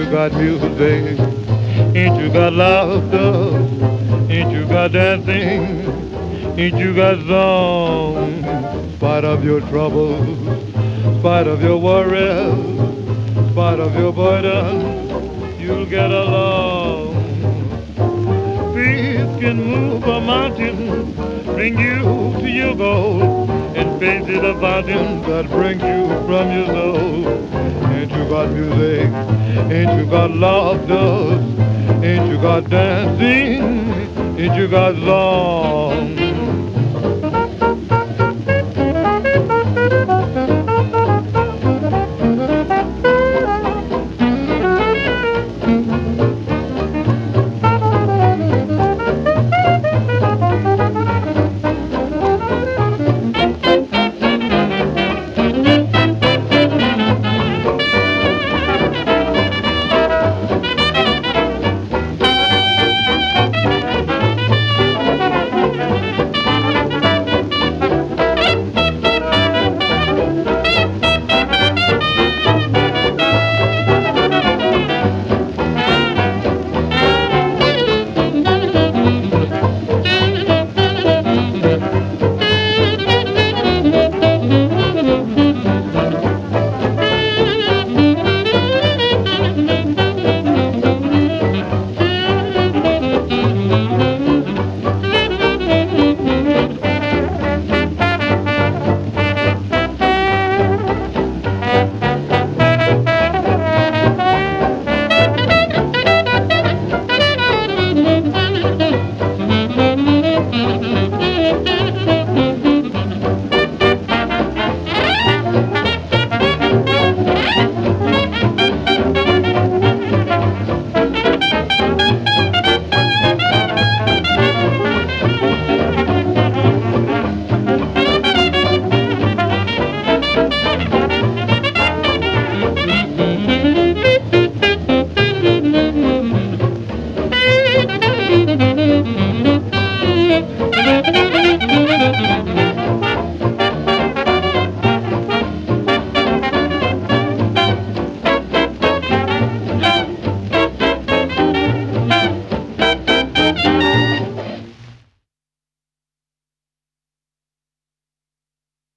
you got music? Ain't you got laughter? Ain't you got dancing? Ain't you got song? Spite of your troubles, spite of your worries, spite of your burden, you'll get along. Peace can move a mountain, bring you to your goal, and faith is a fountain that brings you from your soul. Ain't you got music? Ain't you got laughter? Ain't you got dancing? Ain't you got song?